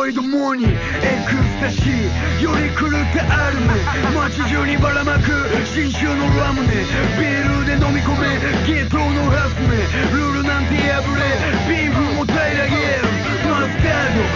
いどもにエクスタシーより狂ってアルメ街中にばらまく新種のラムネビールで飲み込めゲットのハスメルールなんて破れビーフも平らげマスタード